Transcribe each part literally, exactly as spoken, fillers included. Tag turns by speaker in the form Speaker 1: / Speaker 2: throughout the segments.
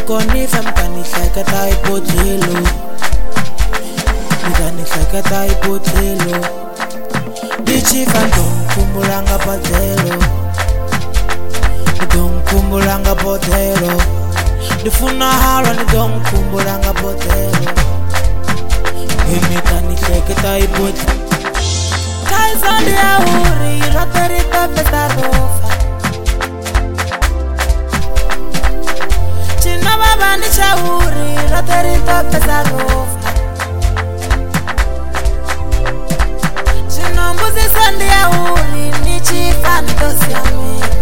Speaker 1: Loko ni famba ni hleketa hi bodlelo, ni ta ni hleketa hi bodlelo. Ni chifa ni khumbulanga bodlelo, ni khumbulanga bodlelo. Ni funa halwa ni khumbulanga bodlelo. Ni ta ni hleketa hi bodlelo. Kaizandi ya uri roterita petarofa. China baba ni chauri roterita petarofa. China mbuzi sandi ya uri ni chifa ndosi ya mimi.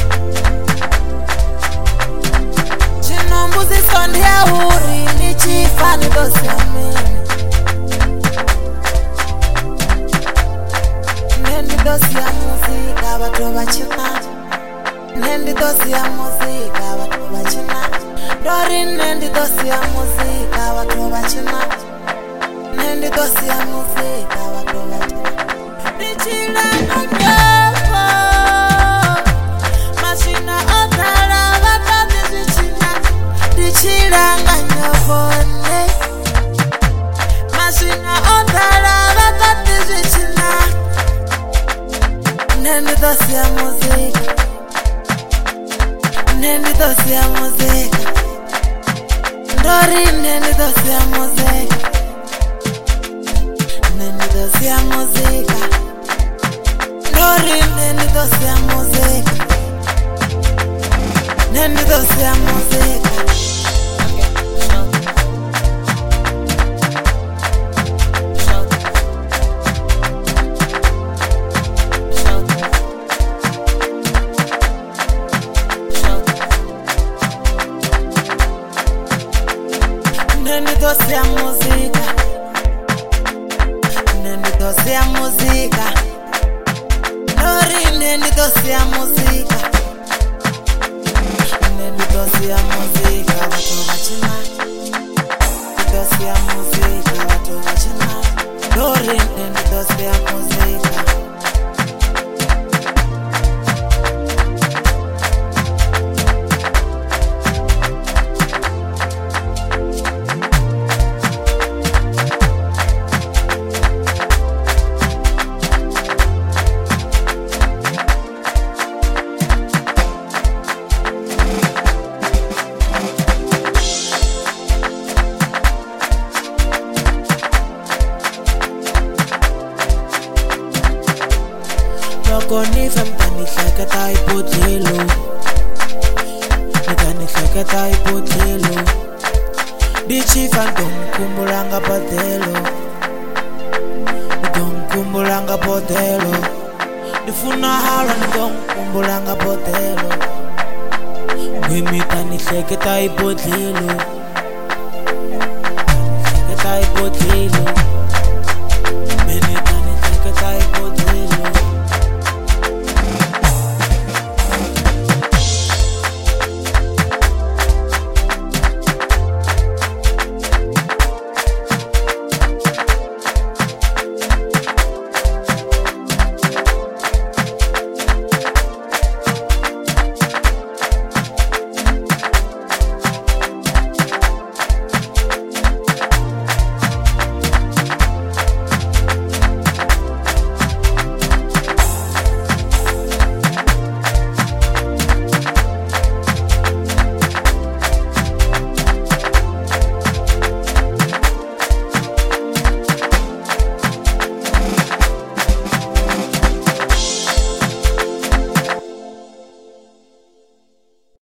Speaker 1: China mbuzi sandi ya uri ni chifa ndosi ya mimi. Nendi dosi ya muzika watu wachina. Nendi dosi ya muzika watu wachina. Dori nendi dosi ya muzika watu wachina. Nendi dosi ya muzika watu wachina. Nichila nanyoko mashina otala wakati zichina. Nichila nanyoko ne mashina otala wakati zichina. Nendi dosi ya muzika, nendi dosi ya muzika. Dori nendi dosi ya muzika, nendi dosi ya muzika. Dori nendi dosi ya muzika, nendi dosi ya muzika. Nendi dosi ya muzika, nendi dosi ya muzika. Dori nendi dosi ya muzika, nendi dosi ya muzika. Watu wachina, dosi ya muzika. Watu wachina, dori nendi dosi ya muzika. Loko ni famba ni hleketa hi bodlelo, ni ta ni hleketa hi bodlelo. Ni chifa ni khumbulanga bodlelo, ni khumbulanga bodlelo. Ni funa halwa ni khumbulanga bodlelo. Ni ta ni hleketa hi bodlelo, hleketa hi bodlelo.